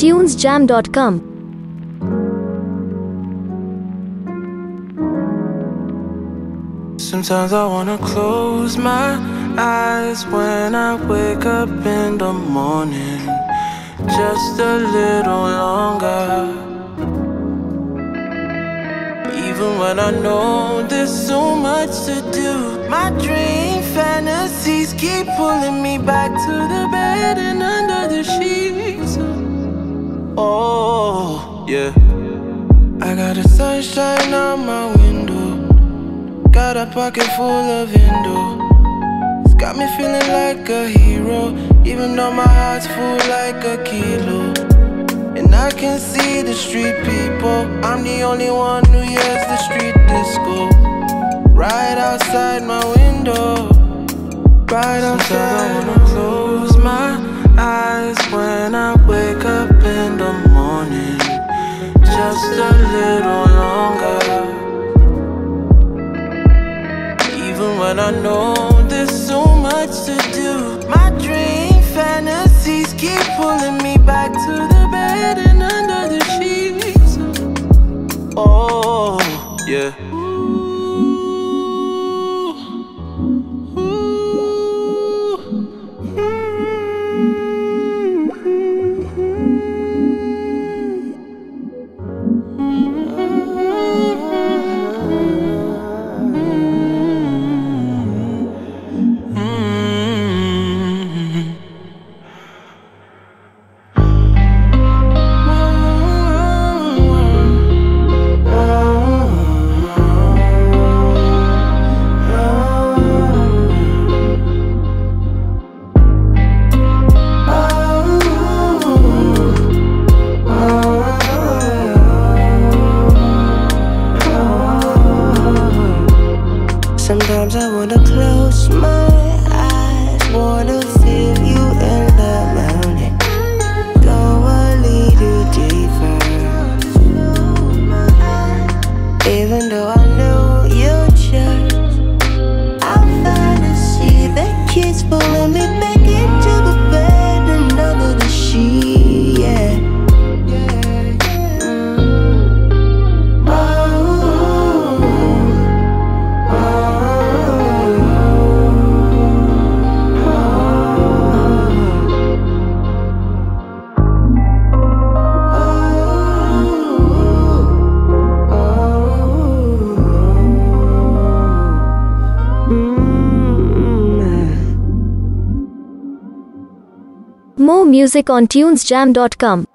tunesjam.com. Sometimes I wanna close my eyes when I wake up in the morning, just a little longer. Even when I know there's so much to do, my dream fantasies keep pulling me back to the bed and under the sheets. Oh, yeah. I got the sunshine out my window, got a pocket full of Indo. It's got me feeling like a hero, even though my heart's full like a kilo. And I can see the street people, I'm the only one who hears the street disco. Right outside my window, right outside. Sometimes I wanna close my eyes when I wake up in the morning, just a little longer. Even when I know there's so much to do, my dream fantasies keep pulling me back to the bed and under the sheets. Oh, yeah. Sometimes I wanna close my eyes, wanna feel you in the morning, go a little deeper. Even though I know you're just a fantasy that keeps pulling me back into the bed and under the sheet, yeah. More music on tunesjam.com.